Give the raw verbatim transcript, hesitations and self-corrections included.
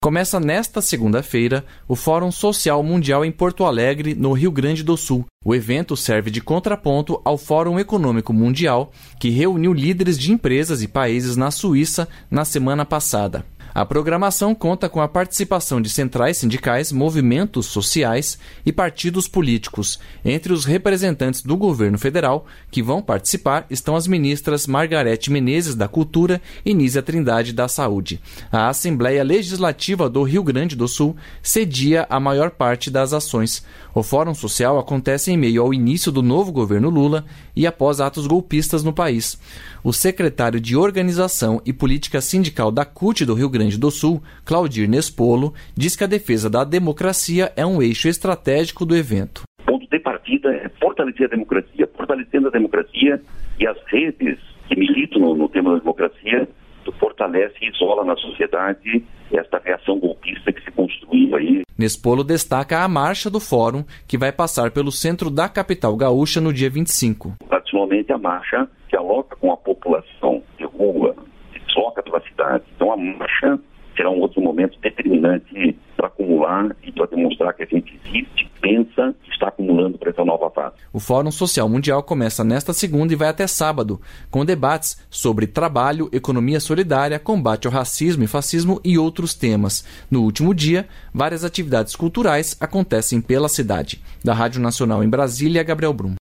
Começa nesta segunda-feira o Fórum Social Mundial em Porto Alegre, no Rio Grande do Sul. O evento serve de contraponto ao Fórum Econômico Mundial, que reuniu líderes de empresas e países na Suíça na semana passada. A programação conta com a participação de centrais sindicais, movimentos sociais e partidos políticos. Entre os representantes do governo federal que vão participar estão as ministras Margarete Menezes, da Cultura, e Nízia Trindade, da Saúde. A Assembleia Legislativa do Rio Grande do Sul cedia a maior parte das ações. O Fórum Social acontece em meio ao início do novo governo Lula e após atos golpistas no país. O secretário de Organização e Política Sindical da C U T do Rio Grande do Sul, Claudir Nespolo, diz que a defesa da democracia é um eixo estratégico do evento. O ponto de partida é fortalecer a democracia, fortalecendo a democracia e as redes que militam no, no tema da democracia, fortalece e isola na sociedade esta reação golpista que se construiu aí. Nespolo destaca a marcha do Fórum, que vai passar pelo centro da capital gaúcha no dia vinte e cinco. Tradicionalmente a marcha dialoga com a população de rua, se desloca pela cidade. Então a marcha será um outro momento determinante para acumular e para demonstrar que a gente existe, pensa e está acumulando para essa nova fase. O Fórum Social Mundial começa nesta segunda e vai até sábado, com debates sobre trabalho, economia solidária, combate ao racismo e fascismo e outros temas. No último dia, várias atividades culturais acontecem pela cidade. Da Rádio Nacional em Brasília, Gabriel Brum.